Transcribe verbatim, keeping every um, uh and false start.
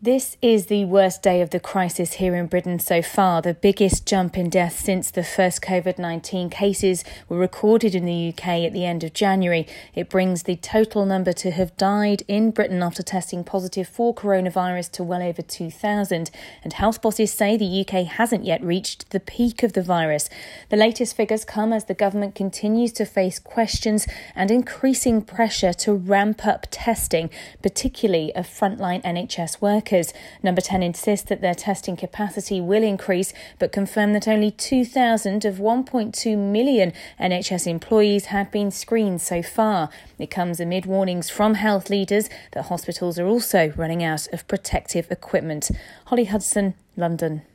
This is the worst day of the crisis here in Britain so far, the biggest jump in deaths since the first COVID nineteen cases were recorded in the U K at the end of January. It brings the total number to have died in Britain after testing positive for coronavirus to well over two thousand. And health bosses say the U K hasn't yet reached the peak of the virus. The latest figures come as the government continues to face questions and increasing pressure to ramp up testing, particularly of frontline N H S workers. Number ten insists that their testing capacity will increase, but confirm that only two thousand of one point two million N H S employees had been screened so far. It comes amid warnings from health leaders that hospitals are also running out of protective equipment. Holly Hudson, London.